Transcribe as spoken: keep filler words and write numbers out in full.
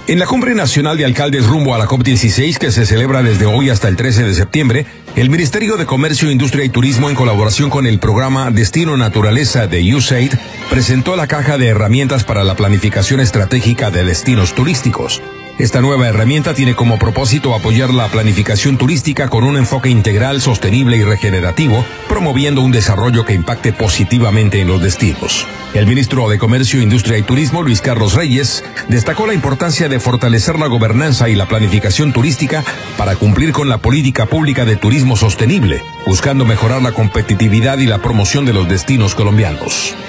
En la Cumbre Nacional de Alcaldes rumbo a la COP dieciséis, que se celebra desde hoy hasta el trece de septiembre, el Ministerio de Comercio, Industria y Turismo, en colaboración con el programa Destino Naturaleza de U S A I D, presentó la caja de herramientas para la planificación estratégica de destinos turísticos. Esta nueva herramienta tiene como propósito apoyar la planificación turística con un enfoque integral, sostenible y regenerativo, promoviendo un desarrollo que impacte positivamente en los destinos. El ministro de Comercio, Industria y Turismo, Luis Carlos Reyes, destacó la importancia de fortalecer la gobernanza y la planificación turística para cumplir con la política pública de turismo sostenible, buscando mejorar la competitividad y la promoción de los destinos colombianos.